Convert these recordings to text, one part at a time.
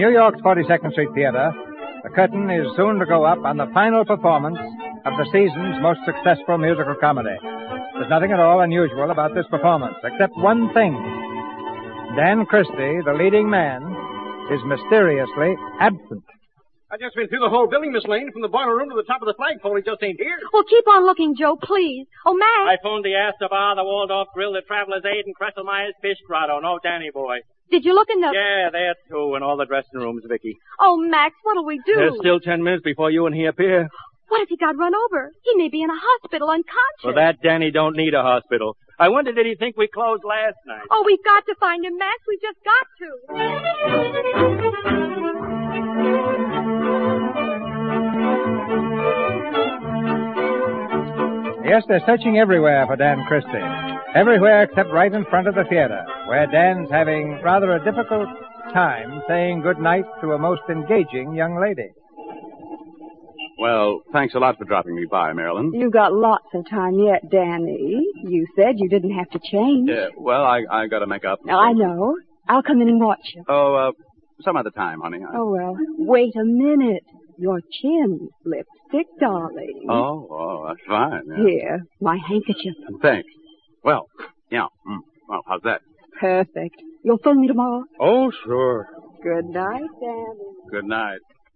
New York's 42nd Street Theater, the curtain is soon to go up on the final performance of the season's most successful musical comedy. There's nothing at all unusual about this performance, except one thing. Dan Christie, the leading man, is mysteriously absent. I just went through the whole building, Miss Lane, from the boiler room to the top of the flagpole. He just ain't here. Well, keep on looking, Joe, please. Oh, Max. I phoned the Astor Bar, the Waldorf Grill, the Traveler's Aid, and Cresselmeyer's Fish Grotto. No Danny boy. Did you look in the... Yeah, there too, in all the dressing rooms, Vicky. Oh, Max, what'll we do? There's still 10 minutes before you and he appear. What if he got run over? He may be in a hospital unconscious. For that, Danny don't need a hospital. I wonder, did he think we closed last night? Oh, we've got to find him, Max. We've just got to. Yes, they're searching everywhere for Dan Christie. Everywhere except right in front of the theater, where Dan's having rather a difficult time saying good night to a most engaging young lady. Well, thanks a lot for dropping me by, Marilyn. You got lots of time yet, Danny. You said you didn't have to change. Well, I got to make up. I know. I'll come in and watch you. Oh, some other time, honey. Oh, well, wait a minute. Your chin, lipstick, darling. Oh, that's fine. Yeah. Here, my handkerchief. Thanks. Well, yeah. Well, how's that? Perfect. You'll phone me tomorrow? Oh, sure. Good night, Danny. Good night.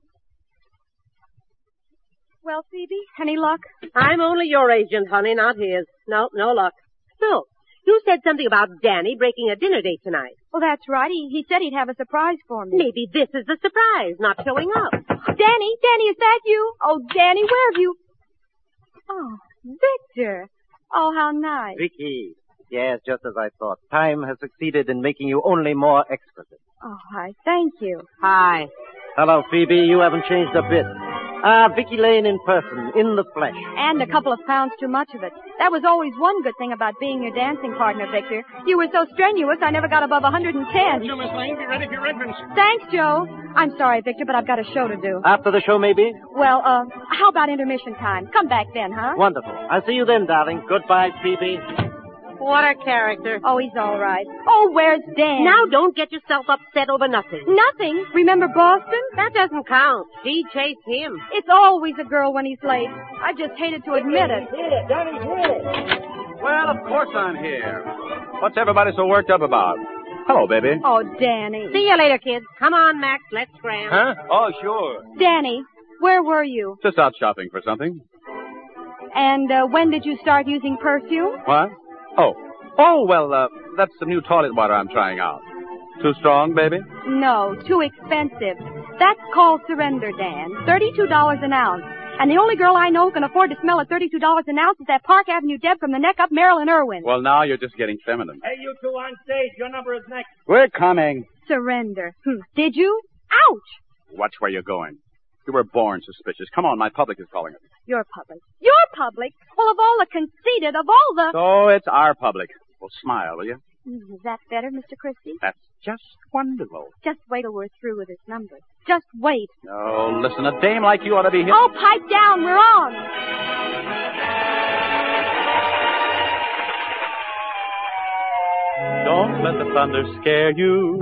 Well, Phoebe, any luck? I'm only your agent, honey, not his. No luck. So, you said something about Danny breaking a dinner date tonight. Well, that's right. He said he'd have a surprise for me. Maybe this is the surprise, not showing up. Danny, is that you? Oh, Danny, where have you... Oh, Victor. Oh, how nice. Vicky. Yes, just as I thought. Time has succeeded in making you only more exquisite. Oh, hi. Thank you. Hi. Hello, Phoebe. You haven't changed a bit. Vicky Lane in person, in the flesh. And a couple of pounds too much of it. That was always one good thing about being your dancing partner, Victor. You were so strenuous, I never got above 110. So, Miss Lane, be ready for your entrance. Thanks, Joe. I'm sorry, Victor, but I've got a show to do. After the show, maybe? Well, how about intermission time? Come back then, huh? Wonderful. I'll see you then, darling. Goodbye, Phoebe. What a character. Oh, he's all right. Oh, where's Dan? Now don't get yourself upset over nothing. Nothing? Remember Boston? That doesn't count. She chased him. It's always a girl when he's late. I just hated to admit it. Danny's here. Well, of course I'm here. What's everybody so worked up about? Hello, baby. Oh, Danny. See you later, kids. Come on, Max. Let's scram. Huh? Oh, sure. Danny, where were you? Just out shopping for And when did you start using perfume? What? Oh, well, that's the new toilet water I'm trying out. Too strong, baby? No, too expensive. That's called Surrender, Dan. $32 an ounce. And the only girl I know who can afford to smell at $32 an ounce is that Park Avenue Deb from the neck up, Marilyn Irwin. Well, now you're just getting feminine. Hey, you two on stage. Your number is next. We're coming. Surrender. Did you? Ouch! Watch where you're going. You were born suspicious. Come on, my public is calling it. Your public. Your public? Well, of all the conceited, of all the... So it's our public. Well, smile, will you? Is that better, Mr. Christie? That's just wonderful. Just wait till we're through with this number. Just wait. Oh, listen, a dame like you ought to be here. Oh, pipe down. We're on. Don't let the thunder scare you.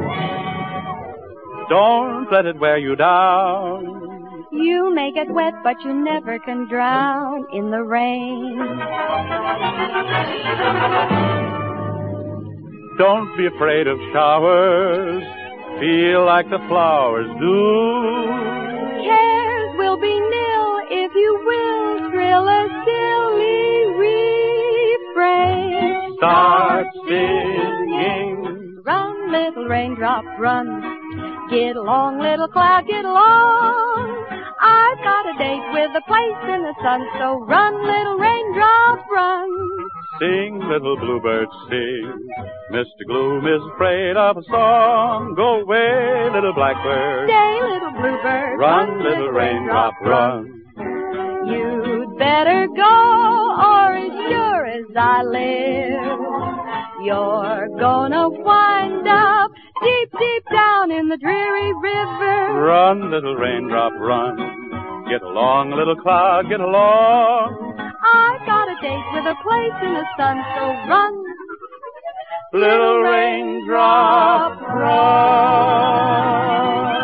Don't let it wear you down. You may get wet, but you never can drown in the rain. Don't be afraid of showers. Feel like the flowers do. Cares will be nil if you will thrill a silly refrain. Start singing. Run, little raindrop, run. Get along, little cloud, get along. I've got a date with a place in the sun, so run, little raindrop, run. Sing, little bluebird, sing. Mr. Gloom is afraid of a song. Go away, little blackbird. Stay, little bluebird. Run, little raindrop, run. You'd better go, or as sure as I live, you're gonna wind up deep, deep down in the dreary river. Run, little raindrop, run. Get along, little cloud, get along. I've got a date with a place in the sun, so run, little raindrop, run.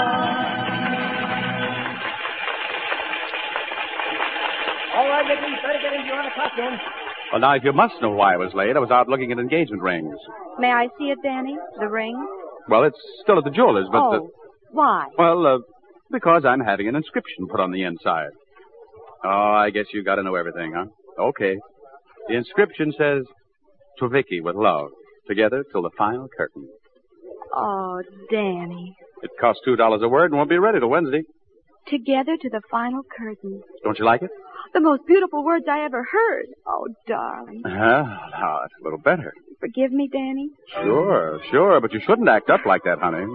the costume. Well, now, if you must know why I was late, I was out looking at engagement rings. May I see it, Danny? The ring? Well, it's still at the jeweler's, but... Why? Because I'm having an inscription put on the inside. Oh, I guess you got to know everything, huh? Okay. The inscription says, "To Vicky with love, together till the final curtain." Oh, Danny. It costs $2 a word and won't be ready till Wednesday. Together to the final curtain. Don't you like it? The most beautiful words I ever heard. Oh, darling. Now, it's a little better. Forgive me, Danny? Sure, but you shouldn't act up like that, honey.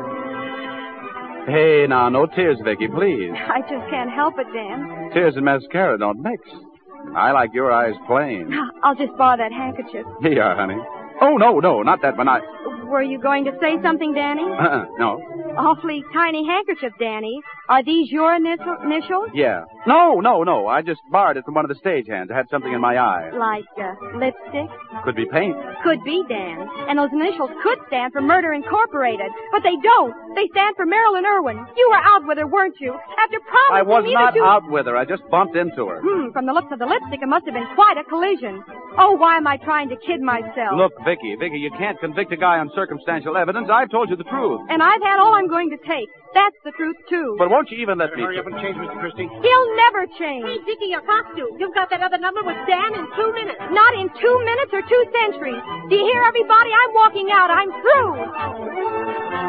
Hey, now, no tears, Vicky, please. I just can't help it, Dan. Tears and mascara don't mix. I like your eyes plain. I'll just borrow that handkerchief. Here you are, honey. Oh, no, not that one. Were you going to say something, Danny? No. Awfully tiny handkerchief, Danny. Are these your initials? Yeah. No. I just borrowed it from one of the stagehands. I had something in my eye. Like lipstick? Could be paint. Could be, Dan. And those initials could stand for Murder Incorporated. But they don't. They stand for Marilyn Irwin. You were out with her, weren't you? After promising I was me not that you... out with her. I just bumped into her. From the looks of the lipstick, it must have been quite a collision. Oh, why am I trying to kid myself? Look, Vicky, you can't convict a guy on circumstantial evidence. I've told you the truth. And I've had all I'm going to take. That's the truth, too. But won't you even let me... Hurry up and change, Mr. Christie. He'll never change. Hey, Vicky, your costume. You've got that other number with Dan in 2 minutes. Not in 2 minutes or 2 centuries. Do you hear, everybody? I'm walking out. I'm through.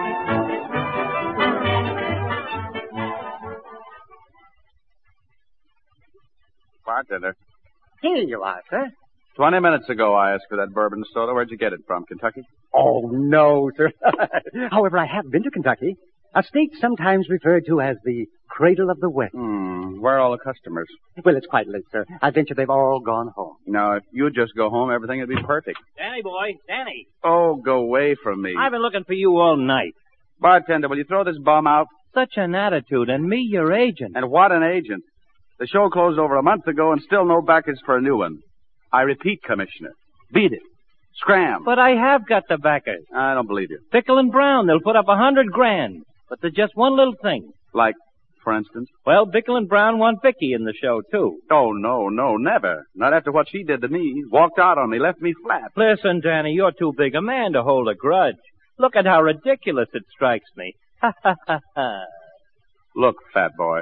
Bartender. Here you are, sir. 20 minutes ago, I asked for that bourbon soda. Where'd you get it from? Kentucky? Oh, no, sir. However, I have been to Kentucky, a state sometimes referred to as the cradle of the West. Where are all the customers? Well, it's quite late, sir. I venture they've all gone home. Now, if you just go home, everything would be perfect. Danny, boy. Danny. Oh, go away from me. I've been looking for you all night. Bartender, will you throw this bum out? Such an attitude, and me your agent. And what an agent. The show closed over a month ago and still no backers for a new one. I repeat, Commissioner. Beat it. Scram. But I have got the backers. I don't believe you. Pickle and Brown, they'll put up $100,000. But there's just one little thing. Like, for instance? Well, Pickle and Brown want Vicky in the show, too. Oh, no, never. Not after what she did to me. Walked out on me, left me flat. Listen, Danny, you're too big a man to hold a grudge. Look at how ridiculous it strikes me. Ha, ha, ha, ha. Look, fat boy.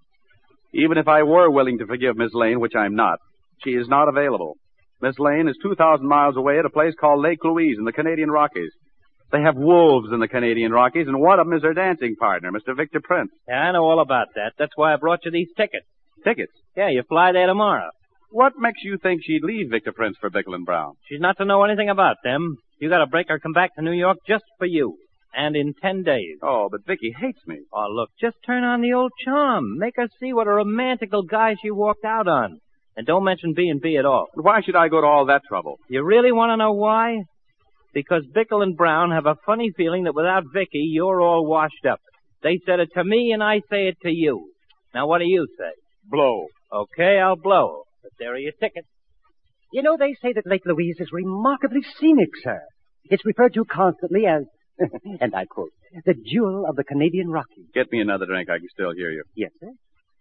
Even if I were willing to forgive Miss Lane, which I'm not, she is not available. Miss Lane is 2,000 miles away at a place called Lake Louise in the Canadian Rockies. They have wolves in the Canadian Rockies, and one of them is her dancing partner, Mr. Victor Prince. Yeah, I know all about that. That's why I brought you these tickets. Tickets? Yeah, you fly there tomorrow. What makes you think she'd leave Victor Prince for Bickle and Brown? She's not to know anything about them. You got to break her come back to New York just for you. And in 10 days. Oh, but Vicky hates me. Oh, look, just turn on the old charm. Make her see what a romantical guy she walked out on. And don't mention B&B at all. Why should I go to all that trouble? You really want to know why? Because Bickle and Brown have a funny feeling that without Vicky, you're all washed up. They said it to me, and I say it to you. Now, what do you say? Blow. Okay, I'll blow. But there are your tickets. You know, they say that Lake Louise is remarkably scenic, sir. It's referred to constantly as, and I quote, the jewel of the Canadian Rockies. Get me another drink. I can still hear you. Yes, sir.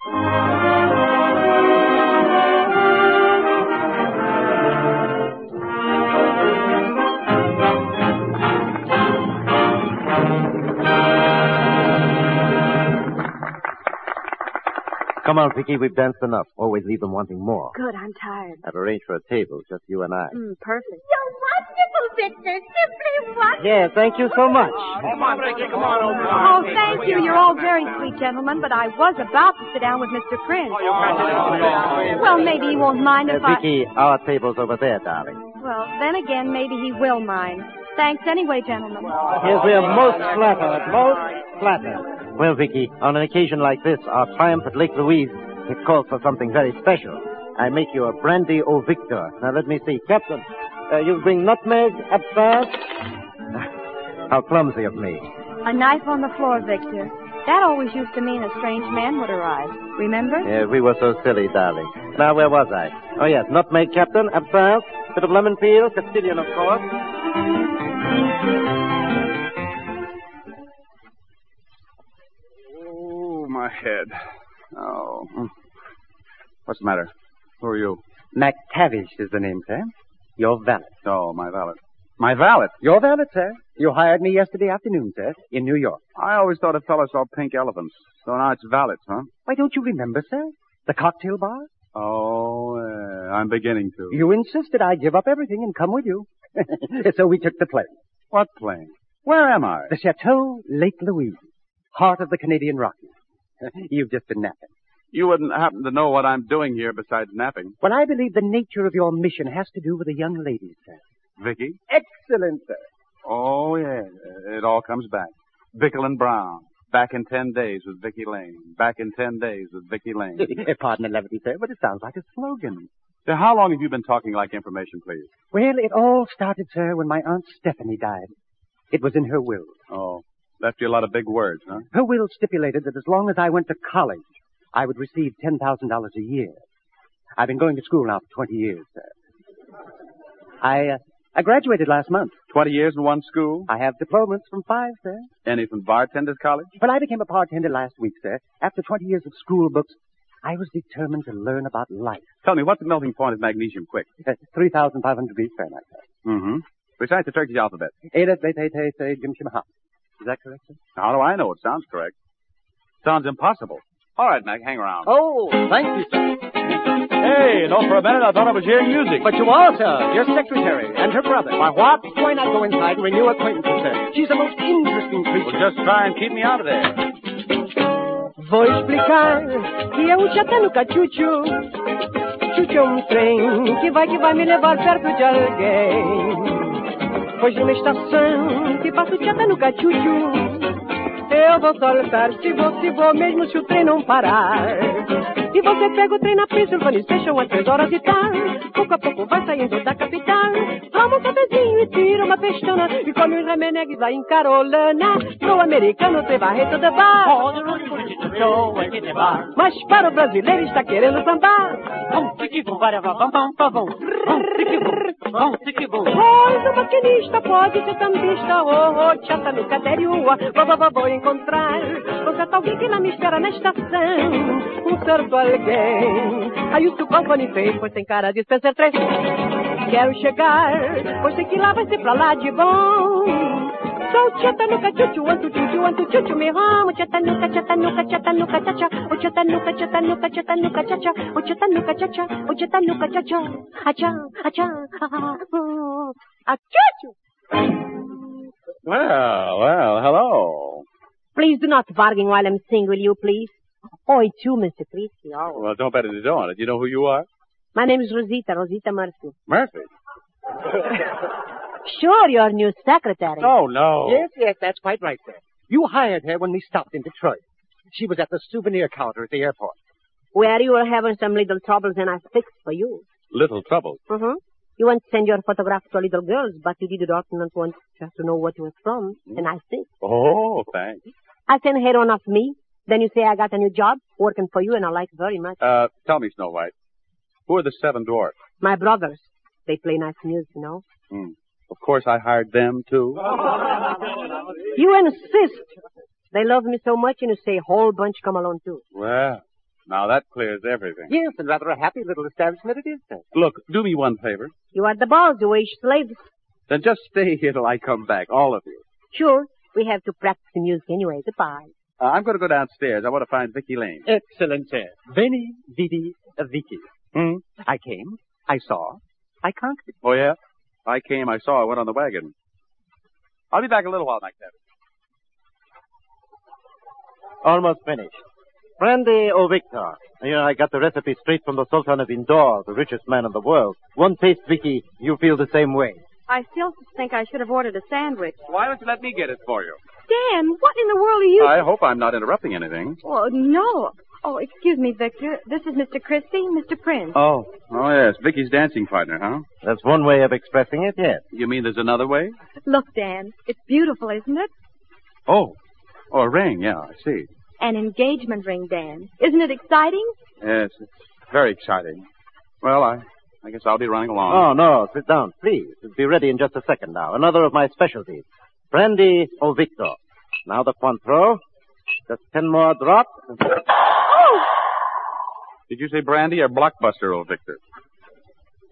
Come on, Vicky, we've danced enough. Always leave them wanting more. Good, I'm tired. I've arranged for a table, just you and I. Perfect. You're wonderful, Victor. Simply wonderful. Yeah, thank you so much. Come on, Vicky, come on, old boy. Oh, thank you. You're all very sweet gentlemen, but I was about to sit down with Mr. Prince. Well, maybe he won't mind if Vicky, our table's over there, darling. Well, then again, maybe he will mind. Thanks anyway, gentlemen. Yes, we are most flattered, most flattered. Well, Vicky, on an occasion like this, our triumph at Lake Louise, it calls for something very special. I make you a brandy au Victor. Now, let me see. Captain, you bring nutmeg, absinthe. How clumsy of me. A knife on the floor, Victor. That always used to mean a strange man would arrive. Remember? Yeah, we were so silly, darling. Now, where was I? Oh, yes, nutmeg, Captain, absinthe, bit of lemon peel, Castilian, of course. Oh, my head. Oh. What's the matter? Who are you? McTavish is the name, sir. Your valet. Oh, my valet. My valet? Your valet, sir. You hired me yesterday afternoon, sir, in New York. I always thought a fellow saw pink elephants. So now it's valets, huh? Why, don't you remember, sir? The cocktail bar? Oh, I'm beginning to. You insisted I give up everything and come with you. So we took the plane. What plane? Where am I? The Chateau Lake Louise, heart of the Canadian Rockies. You've just been napping. You wouldn't happen to know what I'm doing here besides napping. Well, I believe the nature of your mission has to do with the young ladies, sir. Vicky? Excellent, sir. Oh, yeah. It all comes back. Bickle and Brown. Back in 10 days with Vicky Lane. Back in 10 days with Vicky Lane. Pardon the levity, sir, but it sounds like a slogan. So how long have you been talking like information, please? Well, it all started, sir, when my Aunt Stephanie died. It was in her will. Oh, left you a lot of big words, huh? Her will stipulated that as long as I went to college, I would receive $10,000 a year. I've been going to school now for 20 years, sir. I graduated last month. 20 years in one school? I have diplomas from 5, sir. Any from bartender's college? When I became a bartender last week, sir, after 20 years of school books, I was determined to learn about life. Tell me, what's the melting point of magnesium quick? 3,500 degrees Fahrenheit, sir. Mm-hmm. Recite the Turkish alphabet. Ada, Beta, Te, Jim, Shim, Ha. Is that correct, sir? How do I know? It sounds correct. Sounds impossible. All right, Mac, hang around. Oh, thank you, sir. Hey, no, for a minute I thought I was hearing music. But you are, sir. Your secretary and her brother. My what? Why not go inside and renew acquaintances, sir? She's the most interesting creature. Well, just try and keep me out of there. Vou explicar que eu já tá no cachucho. Chuchu é trem que vai me levar perto de alguém. Pois numa estação que passa o tchata no cachucho. Eu vou soltar se vou mesmo se o trem não parar. E você pega o trem na Pennsylvania Station às 3 horas e tal. Pouco a pouco vai saindo da capital. Toma um cafezinho e tira uma pestana. E come um remenegue lá em Carolina. Pro americano tem barreto de bar. Mas para o brasileiro está querendo sambar. Pois o maquinista pode ser tambista. Oh, chata no caderua. Vou encontrar um certo alguém que lá me espera na estação. Um certo alguém. Aí o seu company fez, pois tem cara de Spencer 3. Quero chegar, pois sei que lá vai ser pra lá de bom. Sou chatanuca, chuchu, antu, me amo. Chatanuca, chacha. O chatanuca, chacha. O chatanuca, chacha. Acha. Well, hello. Please do not bargain while I'm singing, will you, please? Oh, it's you, Mr. Christie. Oh. Well, don't bet it on it. You know who you are? My name is Rosita Murphy. Murphy? Sure, your new secretary. Oh, no. Yes, that's quite right, sir. You hired her when we stopped in Detroit. She was at the souvenir counter at the airport. Where you were having some little troubles and I fixed for you. Little troubles? Mm-hmm. You want to send your photograph to little girls, but you did not want just to know what you were from, and I think. Oh, thanks. I send her on of me. Then you say I got a new job working for you, and I like it very much. Tell me, Snow White, who are the 7 dwarfs? My brothers. They play nice music, you know. Of course I hired them, too. You insist. They love me so much, and you say whole bunch come along, too. Well, now that clears everything. Yes, and rather a happy little establishment it is, sir. Look, do me one favor. You are the boss, you wage slaves. Then just stay here till I come back, all of you. Sure. We have to practice the music anyway. Goodbye. I'm going to go downstairs. I want to find Vicky Lane. Excellent, sir. Veni, vidi, vici. I came, I saw, I conquered. Oh, yeah? I came, I saw, I went on the wagon. I'll be back a little while, McTavish. Almost finished. Brandy au Victor. You know, I got the recipe straight from the Sultan of Indore, the richest man in the world. One taste, Vicky, you feel the same way. I still think I should have ordered a sandwich. Why don't you let me get it for you? Dan, what in the world are you... I hope I'm not interrupting anything. Oh, no. Oh, excuse me, Victor. This is Mr. Christie, Mr. Prince. Oh, yes. Vicky's dancing partner, huh? That's one way of expressing it, yes. You mean there's another way? Look, Dan, it's beautiful, isn't it? Oh, a ring, yeah, I see. An engagement ring, Dan. Isn't it exciting? Yes, it's very exciting. Well, I guess I'll be running along. Oh, no, sit down, please. It'll be ready in just a second now. Another of my specialties. Brandy au Victor. Now the Cointreau. Just 10 more drops. Did you say brandy or blockbuster, old Victor?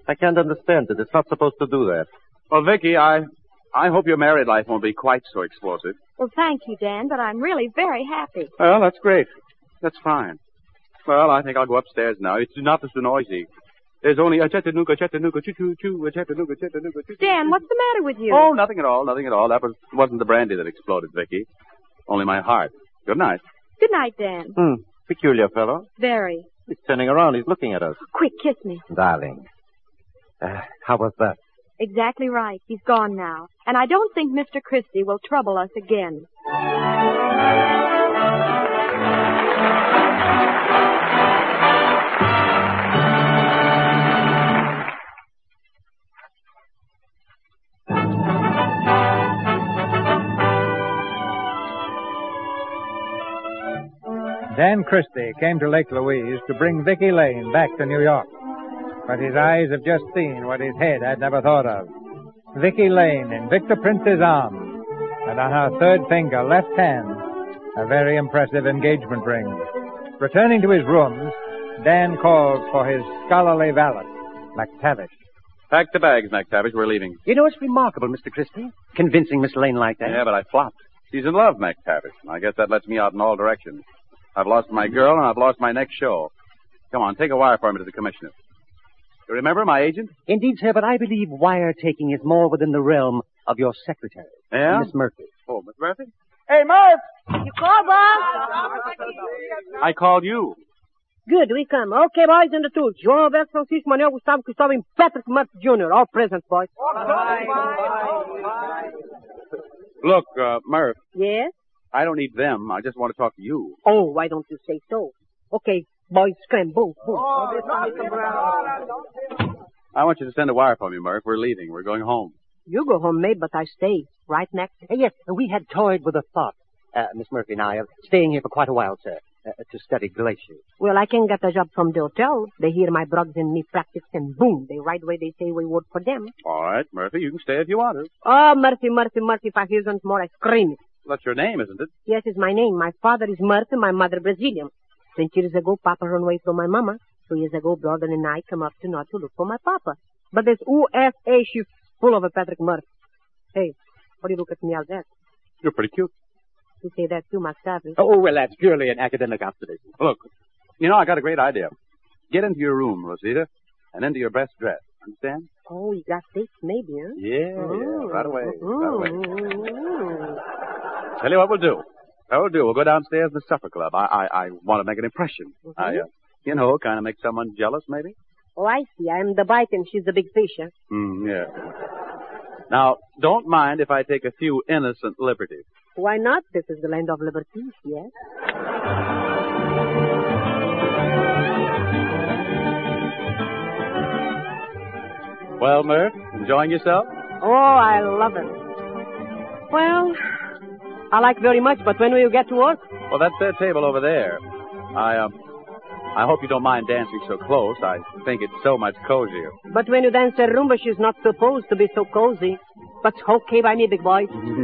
I can't understand it. It's not supposed to do that. Well, Vicky, I hope your married life won't be quite so explosive. Well, thank you, Dan, but I'm really very happy. Well, that's great. That's fine. Well, I think I'll go upstairs now. It's not so noisy. There's only a Chattanooga, choo-choo, a Chattanooga, choo-choo. Dan, what's the matter with you? Oh, nothing at all. That wasn't the brandy that exploded, Vicky. Only my heart. Good night. Good night, Dan. Peculiar fellow. Very. He's turning around. He's looking at us. Quick, kiss me. Darling. How was that? Exactly right. He's gone now. And I don't think Mr. Christie will trouble us again. Dan Christie came to Lake Louise to bring Vicky Lane back to New York. But his eyes have just seen what his head had never thought of. Vicky Lane in Victor Prince's arms, and on her third finger, left hand, a very impressive engagement ring. Returning to his rooms, Dan calls for his scholarly valet, McTavish. Pack the bags, McTavish. We're leaving. You know, it's remarkable, Mr. Christie, convincing Miss Lane like that. Yeah, but I flopped. She's in love, McTavish. I guess that lets me out in all directions. I've lost my girl, and I've lost my next show. Come on, take a wire for me to the commissioner. You remember my agent? Indeed, sir, but I believe wire-taking is more within the realm of your secretary, Yeah? Miss Murphy. Oh, Miss Murphy? Hey, Murph! You call, boss? I called you. Good, we come. Okay, boys, in the two. João Alberto, Francisco Manuel, Gustavo Cristóbal, and Patrick Murphy Jr. All present, boys. Look, Murph, Yes? I don't need them. I just want to talk to you. Oh, why don't you say so? Okay, boys, scram, boom, boom. I want you to send a wire for me, Murph. We're leaving. We're going home. You go home, mate, but I stay. Right next. Yes, we had toyed with a thought, Miss Murphy and I, of staying here for quite a while, sir, to study glaciers. Well, I can get a job from the hotel. They hear my brothers and me practice, and boom, they right away they say we work for them. All right, Murphy, you can stay if you want to. Oh, Murphy, if I hear once more, I scream. That's your name, isn't it? Yes, it's my name. My father is Murphy, my mother Brazilian. 20 years ago, Papa ran away from my mama. 2 years ago, brother and I come up to North to look for my Papa. But this USA, she's full of a Patrick Murphy. Hey, what do you look at me like that? You're pretty cute. You say that too, McTavish. Oh, well, that's purely an academic observation. Look, you know, I got a great idea. Get into your room, Rosita, and into your best dress. Understand? Oh, you got dates maybe, huh? Yeah, right away. Tell you what we'll do. We'll go downstairs to the supper club. I want to make an impression. You know, kind of make someone jealous, maybe. Oh, I see. I'm the bite and she's the big fish, huh? Yeah. Now, don't mind if I take a few innocent liberties. Why not? This is the land of liberties, yes? Well, Murph, enjoying yourself? Oh, I love it. Well, I like very much, but when will you get to work? Well, that's their table over there. I hope you don't mind dancing so close. I think it's so much cozier. But when you dance a rumba, she's not supposed to be so cozy. But okay by me, big boy.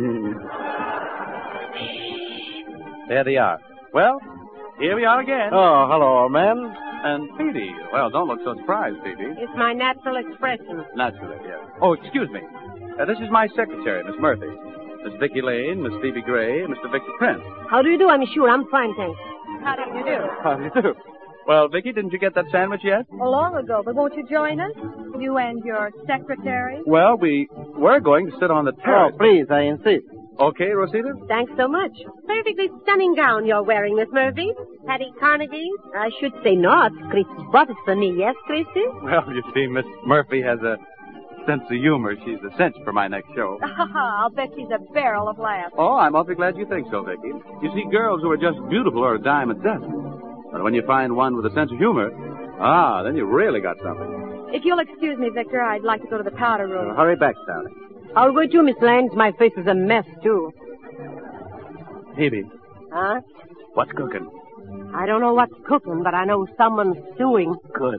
There they are. Well, here we are again. Oh, hello, old man. And Phoebe. Well, don't look so surprised, Phoebe. It's my natural expression. Naturally, yes. Oh, excuse me. This is my secretary, Miss Murphy. Miss Vicky Lane, Miss Phoebe Gray, and Mr. Victor Prince. How do you do? I'm sure. I'm fine, thanks. How do you do? How do you do? Well, Vicky, didn't you get that sandwich yet? Oh, long ago, but won't you join us? You and your secretary? Well, we're going to sit on the terrace. Oh, please, I insist. Okay, Rosita? Thanks so much. Perfectly stunning gown you're wearing, Miss Murphy. Hattie Carnegie? I should say not. Chris bought it for me, yes, Christy? Well, you see, Miss Murphy has a sense of humor. She's a cinch for my next show. I'll bet she's a barrel of laughs. Oh, I'm awfully glad you think so, Vicky. You see, girls who are just beautiful are a dime a dozen. But when you find one with a sense of humor, then you really got something. If you'll excuse me, Victor, I'd like to go to the powder room. Hurry back, darling. I'll go too, Miss Lane. My face is a mess, too. Phoebe, Huh? what's cooking? I don't know what's cooking, but I know someone's stewing. Good.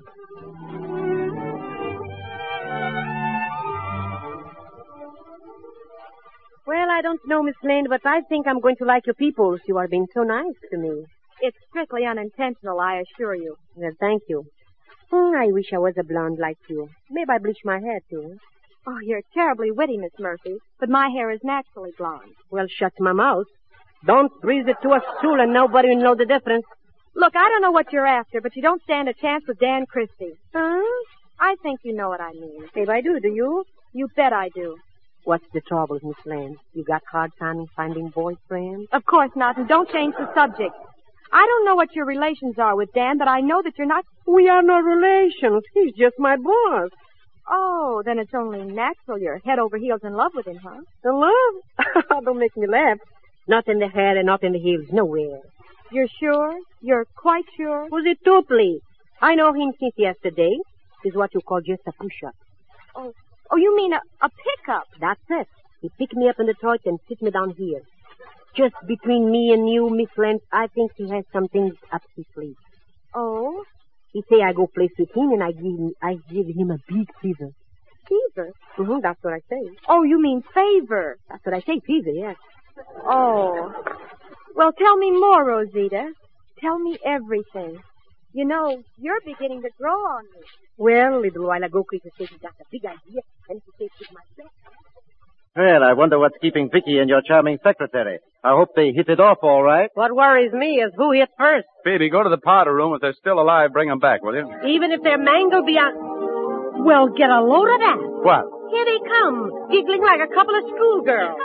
Well, I don't know, Miss Lane, but I think I'm going to like your people. You are being so nice to me. It's strictly unintentional, I assure you. Well, thank you. I wish I was a blonde like you. Maybe I bleach my hair, too. Oh, you're terribly witty, Miss Murphy, but my hair is naturally blonde. Well, shut my mouth. Don't breathe it to a stool and nobody will know the difference. Look, I don't know what you're after, but you don't stand a chance with Dan Christie. Huh? I think you know what I mean. Maybe I do you? You bet I do. What's the trouble, Miss Lane? You got hard time finding boyfriends? Of course not, and don't change the subject. I don't know what your relations are with Dan, but I know that you're not... We are not relations. He's just my boss. Oh, then it's only natural you're head over heels in love with him, huh? In love? Don't make me laugh. Not in the hair and not in the heels, nowhere. You're sure? You're quite sure? Who's it to, please? I know him since yesterday. He's what you call just a push-up. Oh, you mean a pickup? That's it. He picked me up in Detroit and sit me down here. Just between me and you, Miss Lance, I think he has some things up his sleeve. Oh? He say I go place with him and I give him a big fever. Fever? Mm-hmm, that's what I say. Oh, you mean favor? That's what I say, fever, yes. Oh. Well, tell me more, Rosita. Tell me everything. You know, you're beginning to grow on me. Well, a little while ago, Chris said he got a big idea, and he said it's my best. Well, I wonder what's keeping Vicky and your charming secretary. I hope they hit it off all right. What worries me is who hit first. Phoebe, go to the powder room. If they're still alive, bring them back, will you? Even if they're mangled beyond... Well, get a load of that. What? Here they come, giggling like a couple of schoolgirls.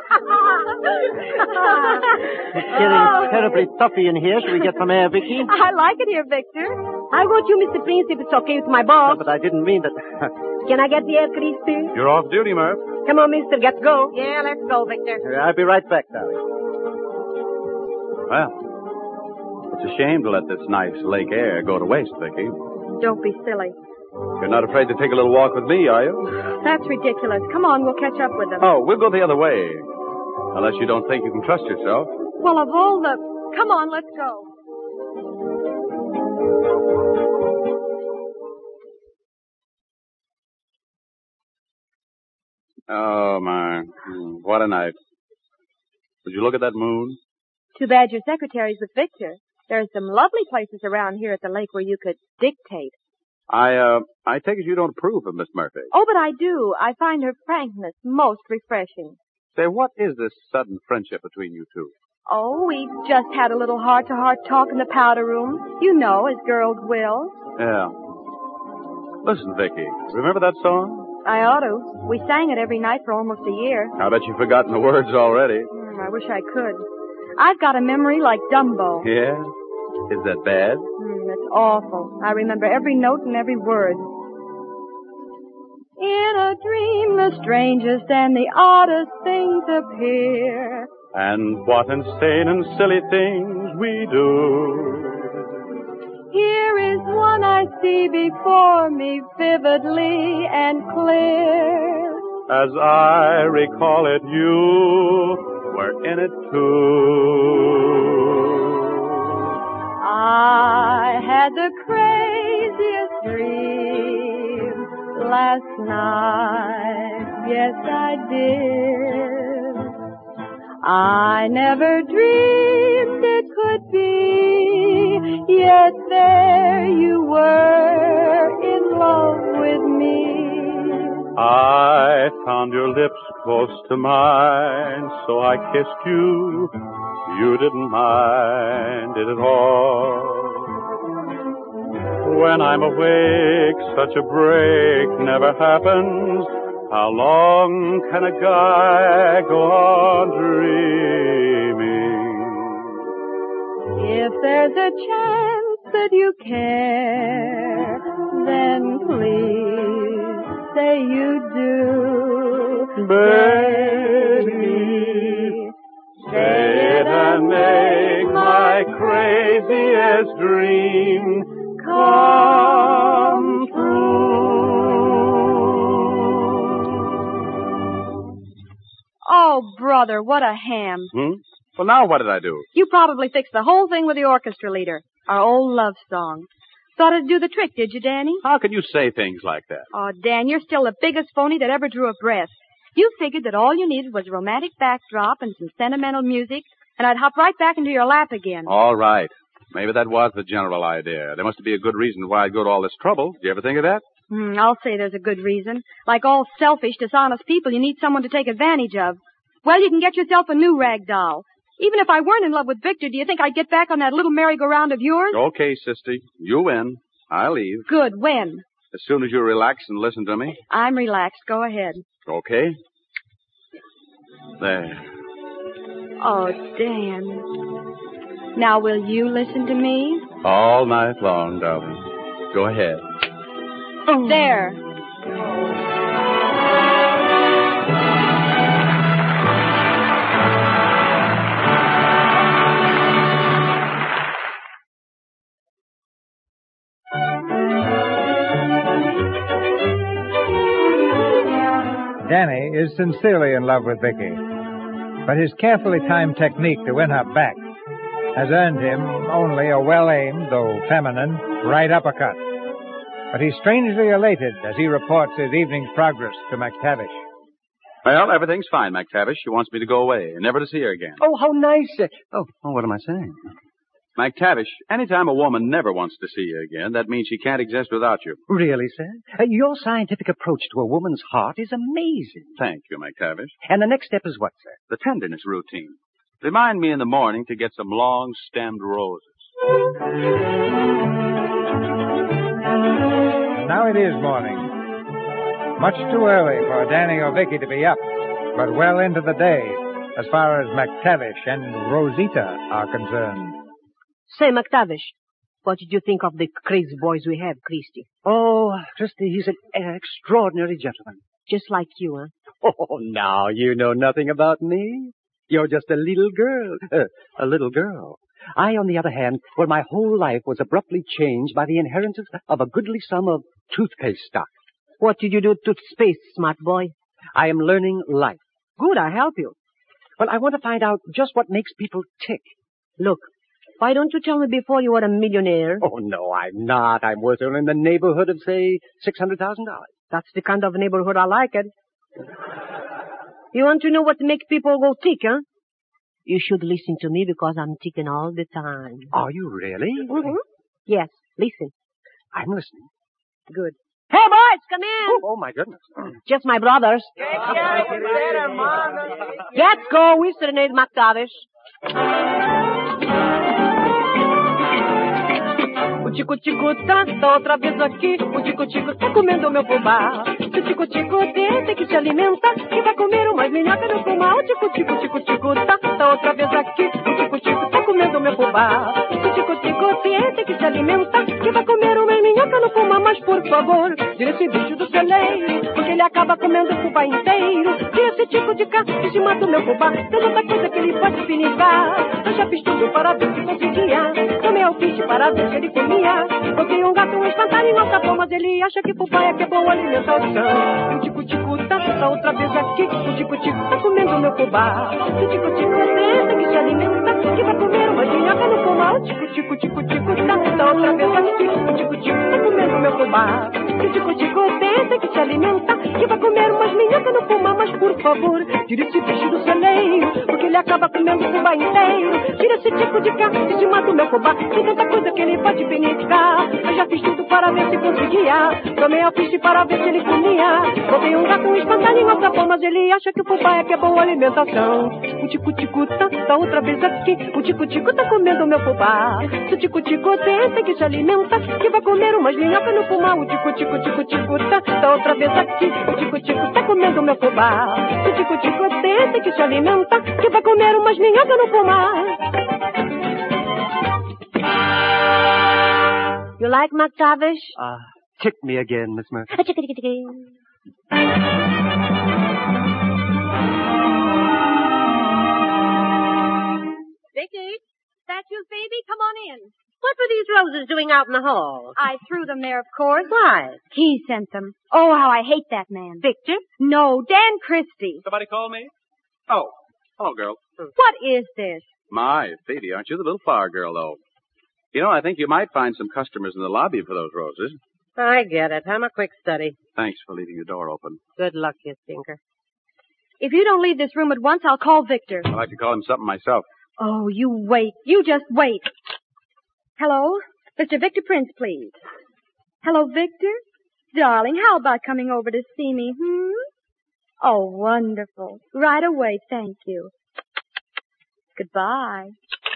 It's getting terribly stuffy in here. Should we get some air, Vicky? I like it here, Victor. I want you, Mr. Prince, if it's okay with my boss. No, but I didn't mean that. Can I get the air, Christy? You're off duty, Murph. Come on, mister, let's go. Yeah, let's go, Victor. I'll be right back, darling. Well, it's a shame to let this nice lake air go to waste, Vicky. Don't be silly. You're not afraid to take a little walk with me, are you? That's ridiculous. Come on, we'll catch up with them. Oh, we'll go the other way. Unless you don't think you can trust yourself. Well, of all the... Come on, let's go. Oh, my. What a night. Did you look at that moon? Too bad your secretary's with Victor. There are some lovely places around here at the lake where you could dictate. I take it you don't approve of Miss Murphy. Oh, but I do. I find her frankness most refreshing. Say, what is this sudden friendship between you two? Oh, we've just had a little heart-to-heart talk in the powder room. You know, as girls will. Yeah. Listen, Vicky, remember that song? I ought to. We sang it every night for almost a year. I bet you've forgotten the words already. I wish I could. I've got a memory like Dumbo. Yeah? Is that bad? That's awful. I remember every note and every word. In a dream, the strangest and the oddest things appear. And what insane and silly things we do. Here is one I see before me vividly and clear. As I recall it, you were in it too. I had the craziest dream last night. Yes, I did. I never dreamed it could be. Yet there you were in love with me. I found your lips close to mine, so I kissed you. You didn't mind it at all. When I'm awake, such a break never happens. How long can a guy go on dreaming? If there's a chance that you care, then please say you do. Baby, say it and make my craziest dream come true. Oh, brother, what a ham. Well, now what did I do? You probably fixed the whole thing with the orchestra leader. Our old love song. Thought it'd do the trick, did you, Danny? How can you say things like that? Oh, Dan, you're still the biggest phony that ever drew a breath. You figured that all you needed was a romantic backdrop and some sentimental music, and I'd hop right back into your lap again. All right. Maybe that was the general idea. There must be a good reason why I'd go to all this trouble. Did you ever think of that? I'll say there's a good reason. Like all selfish, dishonest people, you need someone to take advantage of. Well, you can get yourself a new rag doll. Even if I weren't in love with Victor, do you think I'd get back on that little merry-go-round of yours? Okay, sister. You win. I leave. Good. When? As soon as you relax and listen to me. I'm relaxed. Go ahead. Okay. There. Oh, Dan. Now, will you listen to me? All night long, darling. Go ahead. There. Danny is sincerely in love with Vicky, but his carefully timed technique to win her back has earned him only a well-aimed, though feminine, right uppercut. But he's strangely elated as he reports his evening's progress to McTavish. Well, everything's fine, McTavish. She wants me to go away and never to see her again. Oh, how nice. What am I saying? McTavish, anytime a woman never wants to see you again, that means she can't exist without you. Really, sir? Your scientific approach to a woman's heart is amazing. Thank you, McTavish. And the next step is what, sir? The tenderness routine. Remind me in the morning to get some long-stemmed roses. Now it is morning. Much too early for Danny or Vicky to be up, but well into the day as far as McTavish and Rosita are concerned. Say, McTavish, what did you think of the crazy boys we have, Christy? Oh, Christy, he's an extraordinary gentleman. Just like you, huh? Oh, now you know nothing about me. You're just a little girl. A little girl. I, on the other hand, well, my whole life was abruptly changed by the inheritance of a goodly sum of toothpaste stock. What did you do to space, smart boy? I am learning life. Good, I'll help you. Well, I want to find out just what makes people tick. Look, why don't you tell me before you are a millionaire? Oh, no, I'm not. I'm worth only in the neighborhood of, say, $600,000. That's the kind of neighborhood I like it. You want to know what makes people go tick, huh? You should listen to me because I'm ticking all the time. Are you really? Mm-hmm. Yes, listen. I'm listening. Good. Hey, boys, come in. Oh, my goodness. Just my brothers. Let's go with Serenade McTavish. O tico-tico tá outra vez aqui. O tico-tico tá comendo meu fubá. Se o tico-tico tem que se alimenta. Que vai comer umas minhocas no fumar. O tico-tico tá outra vez aqui. O tico-tico tá comendo meu fubá. Se o tico-tico tem que se alimenta. Que vai comer umas minhocas no fumar. Mas por favor, tira esse bicho do celeiro. Porque ele acaba comendo o fubá inteiro. Tira esse tico de cá que se mata o meu fubá. Tem outra coisa que ele pode pinicar. Eu já fiz tudo para ver se conseguia. Tomei alpiste para ver se ele comia. Coloquei gato, espantalho, nossa pão, mas ele acha que papai é que é boa alimentação. O tico-tico tá outra vez aqui. O tico-tico tá comendo meu fubá. O tico-tico tem que se alimenta. Que vai comer uma minhoca no pomar. O tico-tico tá outra vez aqui. O tico-tico tá comendo meu fubá. O tico-tico tem que se alimenta. Que vai comer umas minhocas no pomar. Mas por favor, tira esse bicho do celeiro. Porque ele acaba comendo o fubá inteiro. Tira esse tico de cá que se mata o meu fubá. Tem tanta coisa que ele pode pinicar. Eu já fiz tudo para ver se conseguia. Tomei alpiste para ver se ele comia. Botei gato, espantalho, nossa pão, mas ele acha que o fubá é que é boa alimentação. O tico-tico tá outra vez aqui. O tico-tico tá comendo meu fubá. Se o tico-tico tem que se alimenta. Que vai comer umas minhocas no fumar. O tico-tico tá outra vez aqui. O tico-tico tá comendo meu fubá. Se o tico-tico tem que se alimenta. Que vai comer umas minhocas no fumar. You like McTavish? Tick me again, Miss Murphy. Vicky, that's you, Phoebe? Come on in. What were these roses doing out in the hall? I threw them there, of course. Why? He sent them. Oh, how I hate that man. Victor? No, Dan Christie. Somebody call me? Oh, hello, girl. What is this? My, Phoebe, aren't you the little flower girl, though? You know, I think you might find some customers in the lobby for those roses. I get it. I'm a quick study. Thanks for leaving the door open. Good luck, you stinker. If you don't leave this room at once, I'll call Victor. I'd like to call him something myself. Oh, you wait. You just wait. Hello? Mr. Victor Prince, please. Hello, Victor? Darling, how about coming over to see me, Oh, wonderful. Right away, thank you. Goodbye.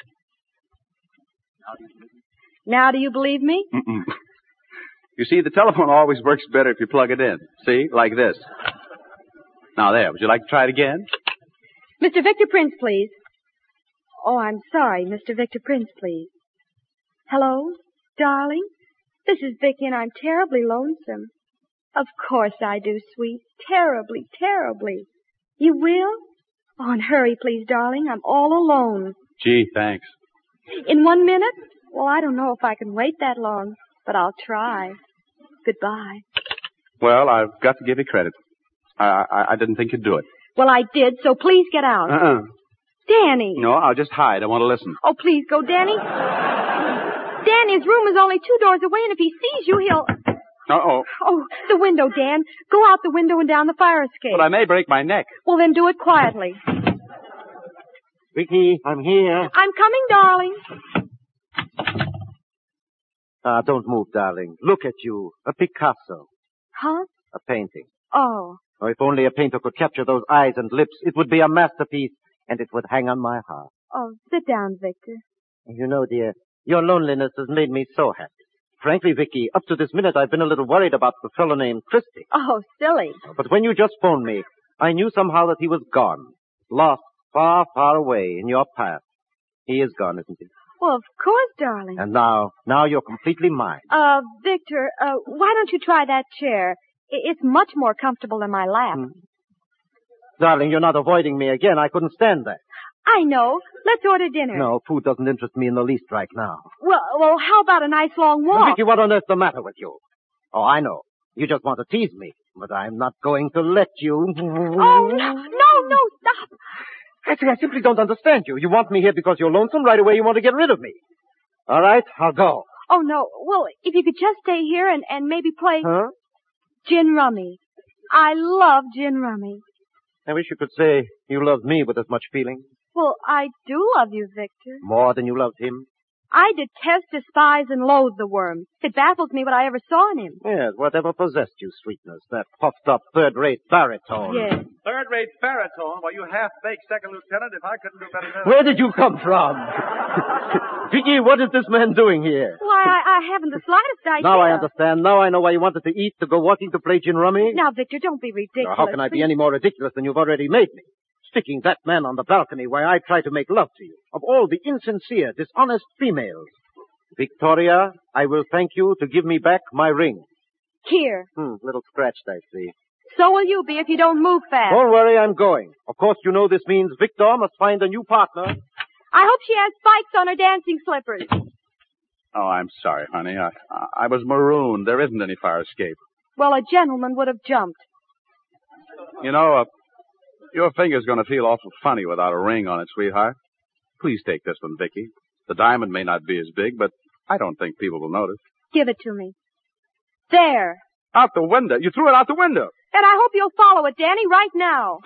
Now do you believe me? Mm-mm. You see, the telephone always works better if you plug it in. See? Like this. Now there, would you like to try it again? Mr. Victor Prince, please. Oh, I'm sorry. Mr. Victor Prince, please. Hello, darling? This is Vicky, and I'm terribly lonesome. Of course I do, sweet. Terribly, terribly. You will? Oh, and hurry, please, darling. I'm all alone. Gee, thanks. In 1 minute? Well, I don't know if I can wait that long, but I'll try. Goodbye. Well, I've got to give you credit. I didn't think you'd do it. Well, I did, so please get out. Danny. No, I'll just hide. I want to listen. Oh, please go, Danny. Danny, his room is only 2 doors away, and if he sees you, he'll... Uh-oh. Oh, the window, Dan. Go out the window and down the fire escape. But I may break my neck. Well, then do it quietly. Vicky, I'm here. I'm coming, darling. Don't move, darling. Look at you. A Picasso. Huh? A painting. Oh. Oh, if only a painter could capture those eyes and lips, it would be a masterpiece, and it would hang on my heart. Oh, sit down, Victor. You know, dear, your loneliness has made me so happy. Frankly, Vicky, up to this minute, I've been a little worried about the fellow named Christie. Oh, silly. But when you just phoned me, I knew somehow that he was gone. Lost far, far away in your path. He is gone, isn't he? Well, of course, darling. And now you're completely mine. Victor, why don't you try that chair? It's much more comfortable than my lap. Darling, you're not avoiding me again. I couldn't stand that. I know. Let's order dinner. No, food doesn't interest me in the least right now. Well, how about a nice long walk? Vicky, what on earth's the matter with you? Oh, I know. You just want to tease me, but I'm not going to let you. Oh, no, stop. I simply don't understand you. You want me here because you're lonesome. Right away you want to get rid of me. All right, I'll go. Oh, no. Well, if you could just stay here and maybe play... Huh? Gin rummy. I love gin rummy. I wish you could say you loved me with as much feeling. Well, I do love you, Victor. More than you loved him? I detest, despise, and loathe the worm. It baffles me what I ever saw in him. Yes, whatever possessed you, sweetness. That puffed-up third-rate baritone. Yes. Third-rate baritone? Well, you half-baked second lieutenant, if I couldn't do better than... Where did you come from? Vicky, what is this man doing here? Why, I haven't the slightest idea. Now I understand. Now I know why you wanted to eat, to go walking, to play gin rummy. Now, Victor, don't be ridiculous. Now, how can I be any more ridiculous than you've already made me? Sticking that man on the balcony while I try to make love to you. Of all the insincere, dishonest females. Victoria, I will thank you to give me back my ring. Here. Little scratched, I see. So will you be if you don't move fast. Don't worry, I'm going. Of course, you know this means Victor must find a new partner. I hope she has spikes on her dancing slippers. Oh, I'm sorry, honey. I was marooned. There isn't any fire escape. Well, a gentleman would have jumped. You know, your finger's going to feel awful funny without a ring on it, sweetheart. Please take this one, Vicky. The diamond may not be as big, but I don't think people will notice. Give it to me. There. Out the window? You threw it out the window. And I hope you'll follow it, Danny, right now.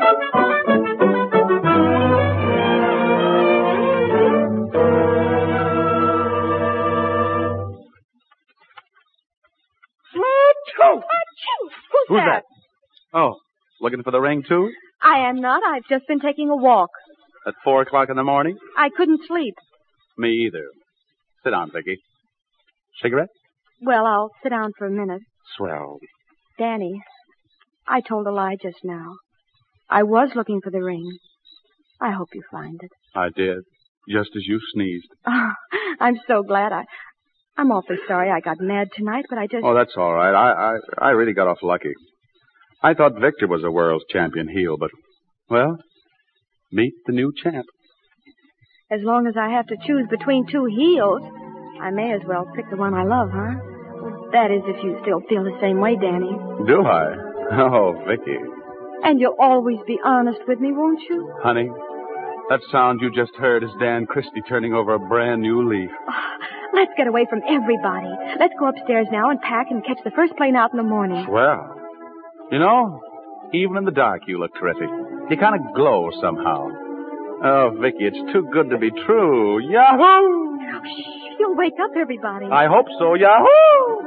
Who's that? Oh, looking for the ring, too? I am not. I've just been taking a walk. At 4 o'clock in the morning? I couldn't sleep. Me either. Sit down, Vicky. Cigarette? Well, I'll sit down for a minute. Swell. Danny, I told a lie just now. I was looking for the ring. I hope you find it. I did. Just as you sneezed. Oh, I'm so glad. I'm awfully sorry I got mad tonight, but I just... Oh, that's all right. I really got off lucky. I thought Victor was a world's champion heel, but, well, meet the new champ. As long as I have to choose between two heels, I may as well pick the one I love, huh? That is, if you still feel the same way, Danny. Do I? Oh, Vicky. And you'll always be honest with me, won't you? Honey, that sound you just heard is Dan Christie turning over a brand new leaf. Oh, let's get away from everybody. Let's go upstairs now and pack and catch the first plane out in the morning. Well, you know, even in the dark you look terrific. You kind of glow somehow. Oh, Vicky, it's too good to be true. Yahoo! Now, shh, you'll wake up everybody. I hope so. Yahoo!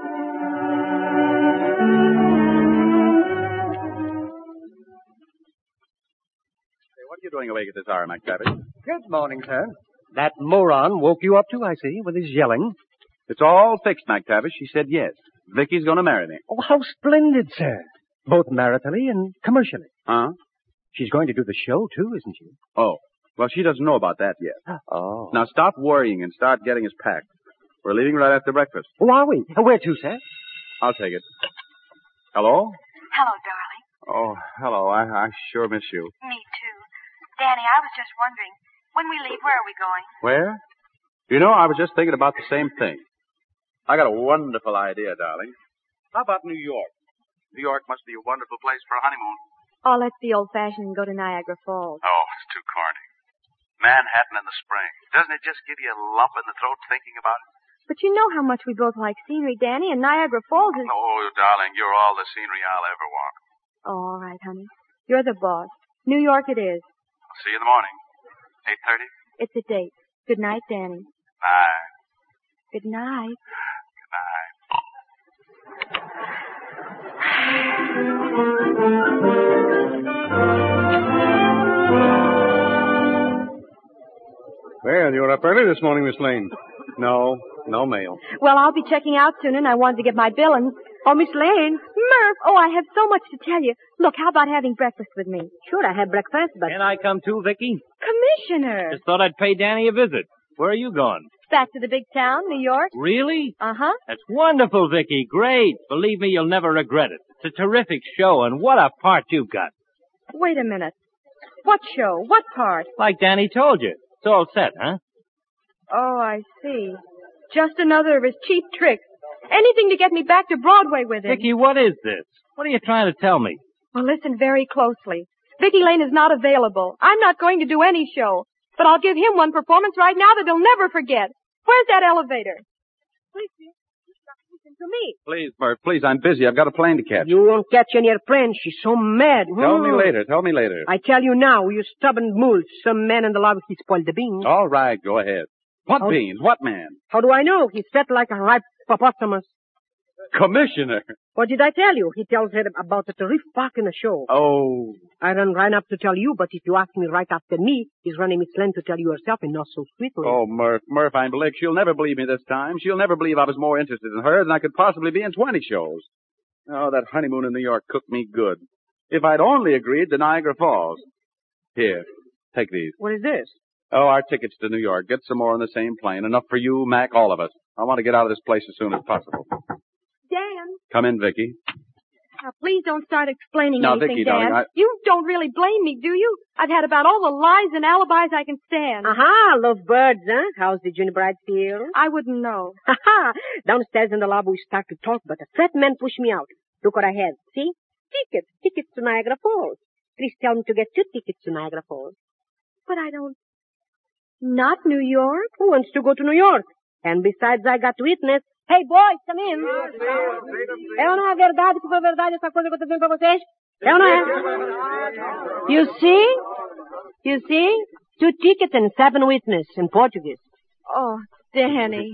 Hey, what are you doing awake at this hour, McTavish? Good morning, sir. That moron woke you up too, I see, with his yelling. It's all fixed, McTavish. She said yes. Vicky's going to marry me. Oh, how splendid, sir. Both maritally and commercially. Huh? She's going to do the show, too, isn't she? Oh. Well, she doesn't know about that yet. Oh. Now stop worrying and start getting us packed. We're leaving right after breakfast. Oh, are we? Where to, sir? I'll take it. Hello? Hello, darling. Oh, hello. I sure miss you. Me too. Danny, I was just wondering, when we leave, where are we going? Where? You know, I was just thinking about the same thing. I got a wonderful idea, darling. How about New York? New York must be a wonderful place for a honeymoon. Oh, let's be old-fashioned and go to Niagara Falls. Oh, it's too corny. Manhattan in the spring. Doesn't it just give you a lump in the throat thinking about it? But you know how much we both like scenery, Danny, and Niagara Falls is... Oh, darling, you're all the scenery I'll ever want. Oh, all right, honey. You're the boss. New York it is. I'll see you in the morning. 8:30? It's a date. Good night, Danny. Bye. Good night. Good night. Well, you're up early this morning, Miss Lane. No mail. Well, I'll be checking out soon, and I wanted to get my bill and... Oh, Miss Lane. Murph. Oh, I have so much to tell you. Look, how about having breakfast with me? Sure, I have breakfast, but... Can I come too, Vicky? Commissioner. Just thought I'd pay Danny a visit. Where are you going? Back to the big town, New York. Really? Uh-huh. That's wonderful, Vicky. Great. Believe me, you'll never regret it. It's a terrific show, and what a part you've got. Wait a minute. What show? What part? Like Danny told you. It's all set, huh? Oh, I see. Just another of his cheap tricks. Anything to get me back to Broadway with him. Vicky, what is this? What are you trying to tell me? Well, listen very closely. Vicky Lane is not available. I'm not going to do any show. But I'll give him one performance right now that he'll never forget. Where's that elevator? Please, listen to me. Please, Bert, please, I'm busy. I've got a plane to catch. You won't catch any airplane. She's so mad. Tell me later. I tell you now, you stubborn mules. Some man in the lobby, he spoiled the beans. All right, go ahead. What beans? What man? How do I know? He's fat like a ripe hippopotamus. Commissioner. What did I tell you? He tells her about the terrific part in the show. Oh. I ran right up to tell you, but if you ask me right after me, he's running Miss Lane to tell you herself and not so sweetly. Oh, Murph, I'm Blick. She'll never believe me this time. She'll never believe I was more interested in her than I could possibly be in 20 shows. Oh, that honeymoon in New York cooked me good. If I'd only agreed to Niagara Falls. Here, take these. What is this? Oh, our tickets to New York. Get some more on the same plane. Enough for you, Mac, all of us. I want to get out of this place as soon as possible. Dan. Come in, Vicky. Now, please don't start explaining Now, anything, Vicky, Dan. darling, You don't really blame me, do you? I've had about all the lies and alibis I can stand. Aha, love birds, huh? How's the junior bride feel? I wouldn't know. Ha! Downstairs in the lobby we start to talk, but a fat man pushed me out. Look what I have. See? Tickets to Niagara Falls. Please tell me to get 2 tickets to Niagara Falls. But I don't... Not New York? Who wants to go to New York? And besides, I got witness. Hey, boys, come in. É ou não é verdade que foi verdade essa coisa que eu tô dizendo pra vocês? É ou não é? You see? 2 tickets and 7 witness in Portuguese. Oh, Danny.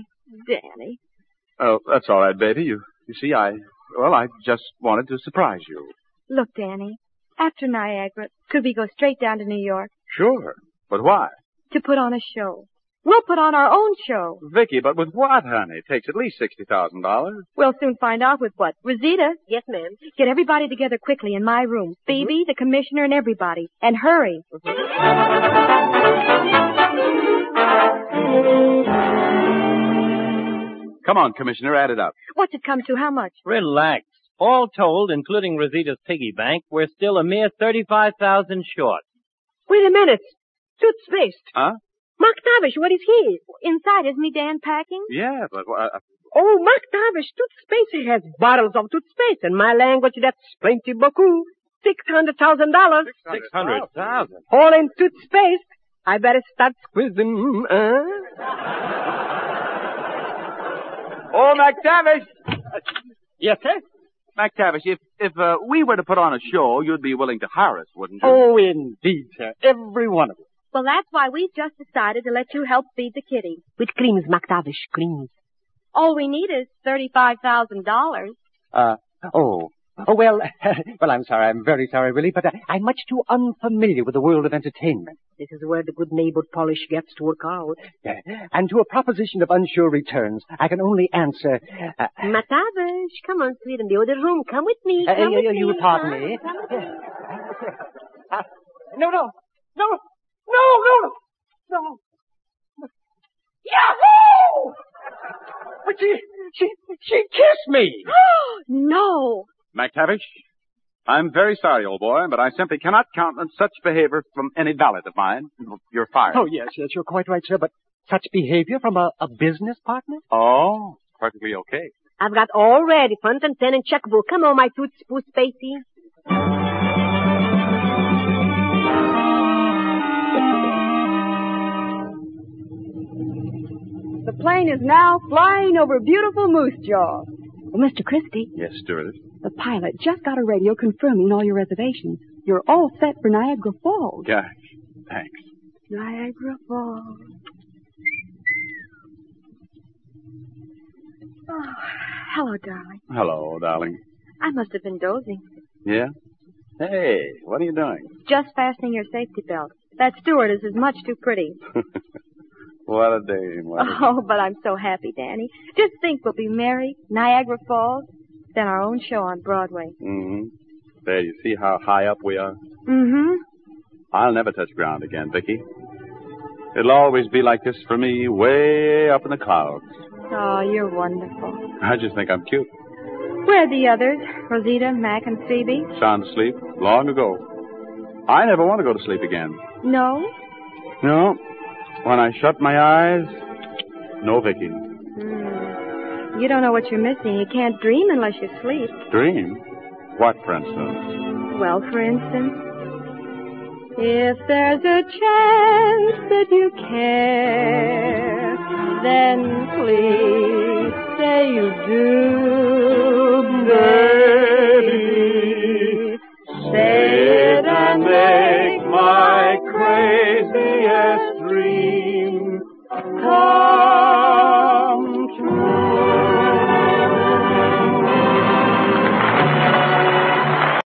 Oh, that's all right, baby. You see, I just wanted to surprise you. Look, Danny, after Niagara, could we go straight down to New York? Sure. But why? To put on a show. We'll put on our own show. Vicky, but with what, honey? It takes at least $60,000. We'll soon find out with what. Rosita? Yes, ma'am. Get everybody together quickly in my room. Phoebe, the commissioner, and everybody. And hurry. Come on, Commissioner, add it up. What's it come to? How much? Relax. All told, including Rosita's piggy bank, we're still a mere $35,000 short. Wait a minute. Toothpaste. Huh? Mark Tavish, what is he? Inside, isn't he, Dan, packing? Yeah, but... Oh, Mark Tavish, toothpaste. He has bottles of toothpaste. In my language, that's plenty beaucoup. $600,000. $600,000? All in toothpaste. I better start squeezing, Oh, McTavish! Yes, sir? McTavish, if we were to put on a show, you'd be willing to hire us, wouldn't you? Oh, indeed, sir. Every one of us. Well, that's why we've just decided to let you help feed the kitty. With creams, McTavish, creams. All we need is $35,000. Well, I'm sorry. I'm very sorry, really, but I'm much too unfamiliar with the world of entertainment. This is where the good neighbor polish gets to work out. And to a proposition of unsure returns, I can only answer... McTavish, come on, sweet, in the other room. Come with me. Come with me. You pardon me. No. Yahoo! But she kissed me. No. McTavish, I'm very sorry, old boy, but I simply cannot countenance such behavior from any valet of mine. You're fired. Oh, yes, you're quite right, sir, but such behavior from a business partner? Oh, perfectly okay. I've got all ready, fountain pen and checkbook. Come on, my tooth spoo spacey. The plane is now flying over beautiful Moose Jaw. Well, Mr. Christie. Yes, stewardess. The pilot just got a radio confirming all your reservations. You're all set for Niagara Falls. Gosh, thanks. Niagara Falls. Oh, hello, darling. Hello, darling. I must have been dozing. Yeah? Hey, what are you doing? Just fastening your safety belt. That stewardess is much too pretty. What a day. Oh, but I'm so happy, Danny. Just think, we'll be married, Niagara Falls, then our own show on Broadway. Mm-hmm. There, you see how high up we are? Mm-hmm. I'll never touch ground again, Vicky. It'll always be like this for me, way up in the clouds. Oh, you're wonderful. I just think I'm cute. Where are the others? Rosita, Mac, and Phoebe? Sound asleep long ago. I never want to go to sleep again. No? No. When I shut my eyes, no Vicky. You don't know what you're missing. You can't dream unless you sleep. Dream? What, for instance? Well, for instance, if there's a chance that you care, then please say you do.